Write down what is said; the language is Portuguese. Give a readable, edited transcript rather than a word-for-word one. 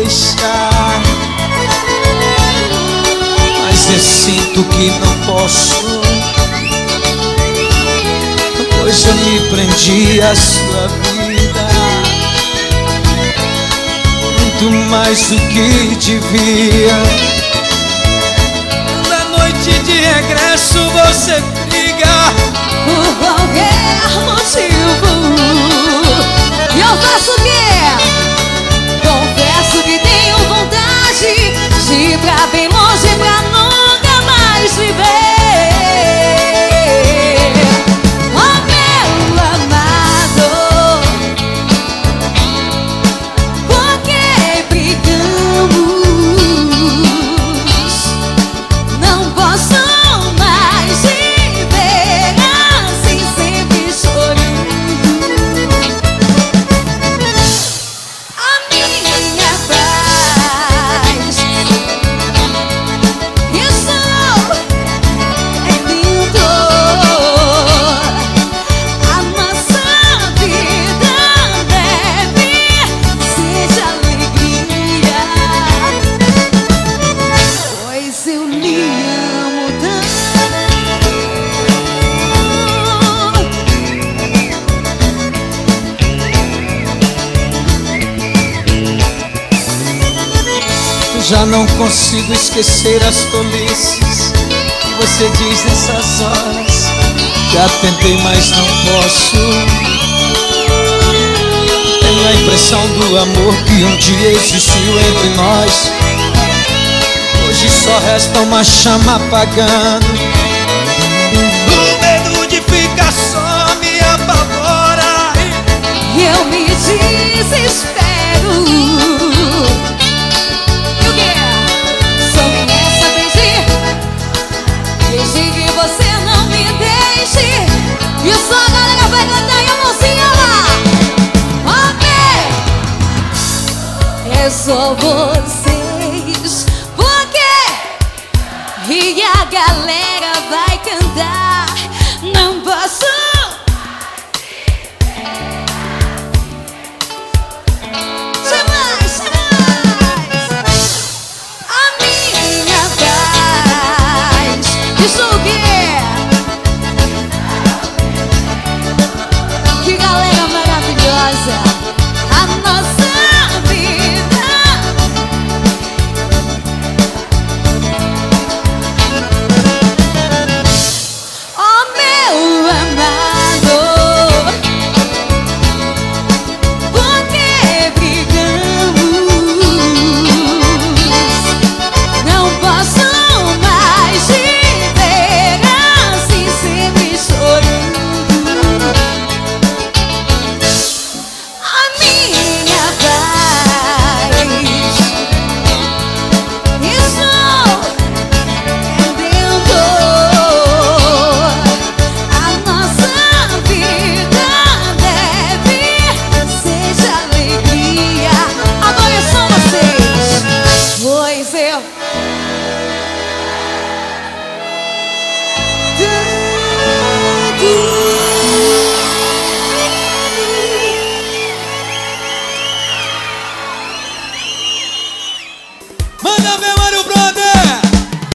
deixar, mas eu sinto que não posso, pois eu me prendi à sua vida muito mais do que devia. Na noite de regresso você briga por qualquer motivo. E eu faço o quê? Confesso que tenho vontade de ir pra bem longe pra nunca mais te ver. Oh, meu amado, por que brigamos? Não posso mais te ver assim, sempre chorando. A minha paz, isso é lindo. A nossa vida deve ser de alegria, pois eu lhe amo tanto. Já não consigo esquecer as tolices que você diz nessas horas. Já tentei, mas não posso. Tenho a impressão do amor que um dia existiu entre nós. Hoje só resta uma chama apagando. O medo de ficar só me apavora E eu me desespero. E o quê? Só me resta pedir que você não me deixe. E só a galera vai cantar e a mãozinha lá. Ok, é só vocês. Por quê? E a galera vai cantar.